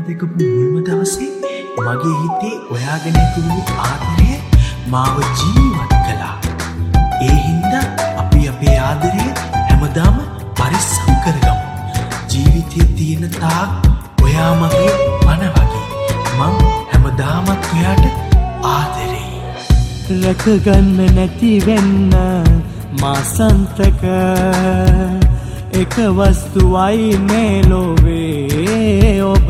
දෙකපු මුල්ම දවසේ මගේ හිතේ ඔයාගෙන ඇතුළු ආදරය මාව ජීවත් කළා. ඒ හින්දා අපි අපේ ආදරය හැමදාම පරිස්සම් කරගමු. ජීවිතයේ තියෙන තාක් ඔයා මගේ මන වගේ. මං හැමදාමත් ඔයාට ආදරේ. රැකගන්න නැති වෙන්න මා සන්තක එක වස්තුවයි මේ ලෝවේ ඔබ.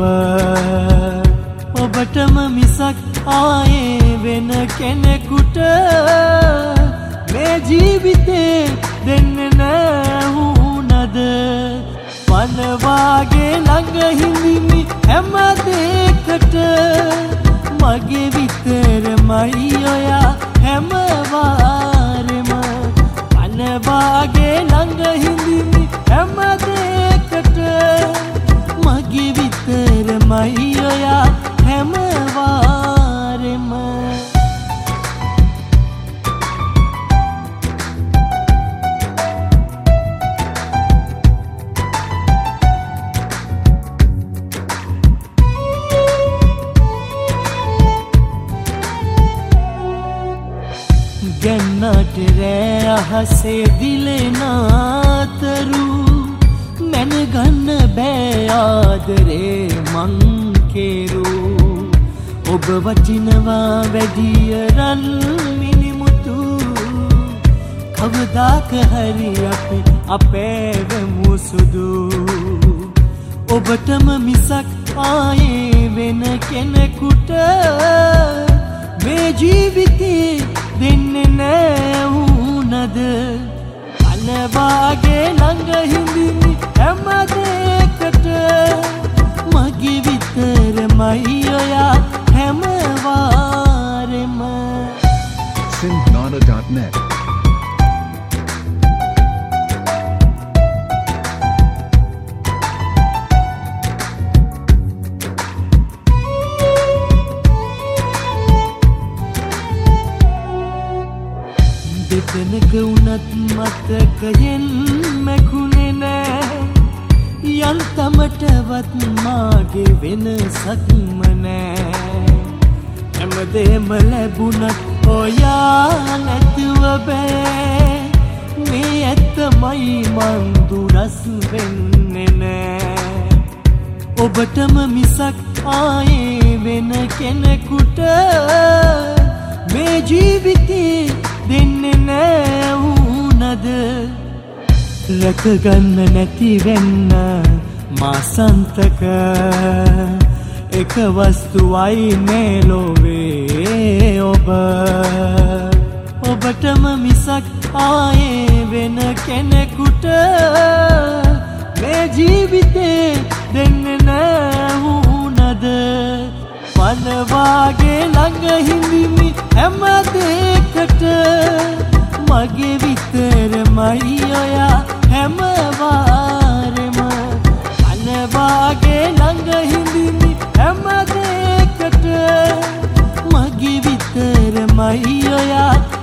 ඔබටම මිසක් ආයේ වෙන කෙනෙකුට මේ ජීවිතේ දෙන්නේ නැහුණද. වනවාගේ ළඟ හිඳිමි හැම දෙයකට මගේ විතරමයි ඔයා හැම වාරෙම. වනවාගේ ළඟ හිඳිමි හැම දෙයකට මගේ විතරමයි ඔයා හැම වාරෙම. ගන්නට රෑ අහසේ දිලෙනාතරු මැනගන්න බෑ ආදරේ මං කෙරු. ඔබ වටිනවා වැඩිය රන් මිනිමුතු. කවදාක හරි අපි අපේවමු සුදු. ඔබටම මිසක් ආයේ වෙන කෙනෙකුට මේ ජීවිතේ දෙන්නේ නැහුණද. අනවාගේ ළඟ හිඳිමි හැම දෙයකට මගේ විතරමයි ඔයා හැම වාරෙම. Sinhnada.net දෙතනක වුණත් මතකයෙන් මැකුණේ නෑ. යන්තමටවත් මාගේ වෙනසක්ම නෑ. හැමදේම ලැබුණත් ඔයා නැතුව බෑ. මේ ඇත්තමයි මං දුරස් වෙන්නේ නෑ. ඔබටම මිසක් ආයේ වෙන කෙනෙකුට මේ ජීවිතේ දෙන්නේ නැහුණද. රැකගන්න නැති වෙන්න මා සන්තක එක වස්තුවයි මේ ලෝවේ ඔබ. ඔබටම මිසක් ආයේ වෙන කෙනෙකුට මේ ජීවිතේ දෙන්නේ නැහුණද. වනවාගේ ළඟ හිඳිමි හැම දෙයකට මගේ විතරමයි ඔයා හැම වාරෙම. වනවාගේ ළඟ හිඳිමි හැම දෙයකට මගේ විතරමයි ඔයා